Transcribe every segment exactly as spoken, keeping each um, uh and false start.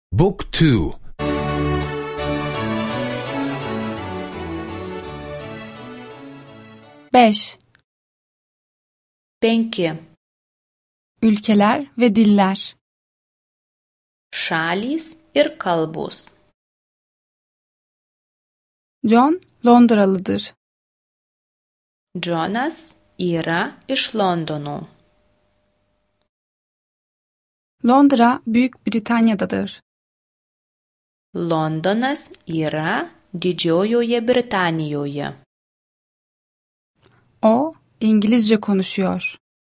Book two. beş. Penki. Ülkeler ve diller. Šalys ir kalbos. John Londralıdır. Jonas yra iš Londono. Londra Büyük Britanya'dadır. Londonas yra Didžiojoje Britanijoje. O İngilizce konuşuyor.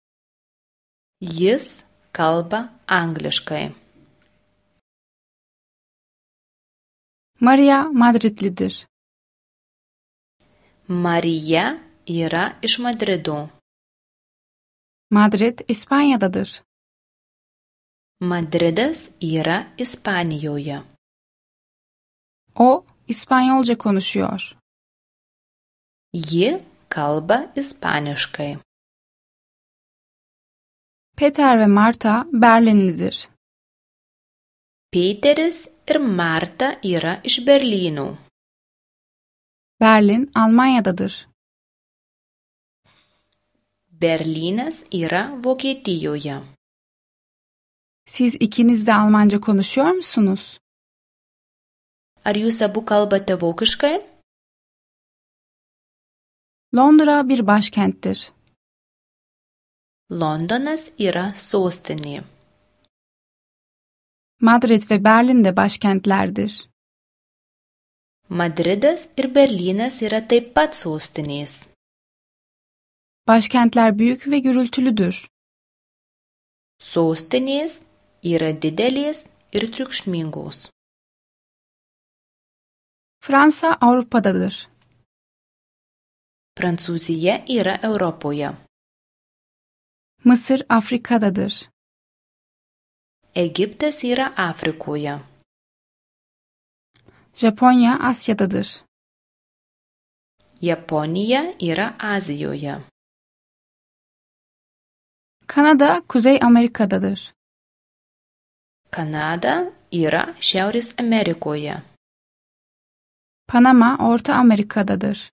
Jis kalba angliškai. Maria Madridlidir. Marija yra iš Madrido. Madrid İspanya'dadır. Madridas yra Ispanijoje. O İspanyolca konuşuyor. Ji kalba ispaniškai. Peter ve Marta Berlinlidir. Peteris ir Marta yra iš Berlyno. Berlin Almanya'dadır. Berlynas yra Vokietijoje. Siz ikiniz de Almanca konuşuyor musunuz? Ar jūs abu kalbate vokiškai? Londra bir başkenttir. Londonas yra sostinė. Madrid ve Berlin de başkentlerdir. Madridas ir Berlynas yra taip pat sostinės. Başkentler büyük ve gürültülüdür. Sostinės yra didelės ir triukšmingos. Fransa Avrupa'dadır. Prancūzija yra Europoje. Mısır Afrika'dadır. Egiptas yra Afrikoje. Japonya Asya'dadır. Japonija yra Azijoje. Kanada Kuzey Amerika'dadır. Kanada yra Šiaurės Amerikoje. Panama Orta Amerika'dadır.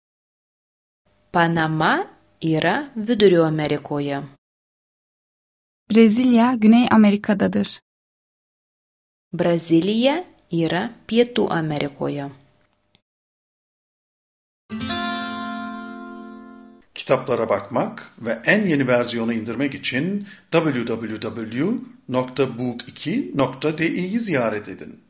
Panama yra Vidurio Amerikoje. Brezilya Güney Amerika'dadır. Brazilija yra Pietų Amerikoje. Kitaplara bakmak ve en yeni versiyonu indirmek için double-u double-u double-u nokta book iki nokta di'yi ziyaret edin.